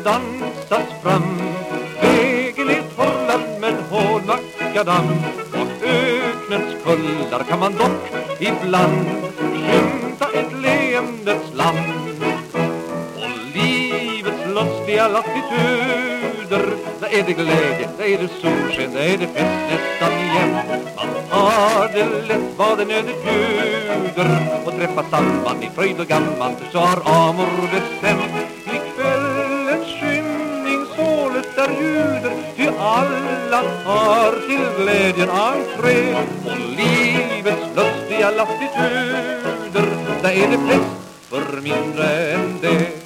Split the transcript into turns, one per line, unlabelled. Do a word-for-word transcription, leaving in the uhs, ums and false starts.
dansas fram. Vägen är torrlad med hårdnackadamm, och öknens kullar kan man dock ibland skymta ett leendets land. Och livets lustiga latituder, där är det glädje, där är det solsken, där är det fest nästan igen. Man har det lätt vad det nödet bjuder, och träffar samman i fröjd och gammal, så har amor bestämt. I kvällens skymning sålet där ljuder, ty alla har till glädjen entré. Och livets lustiga latituder, där är det fest för mindre än det.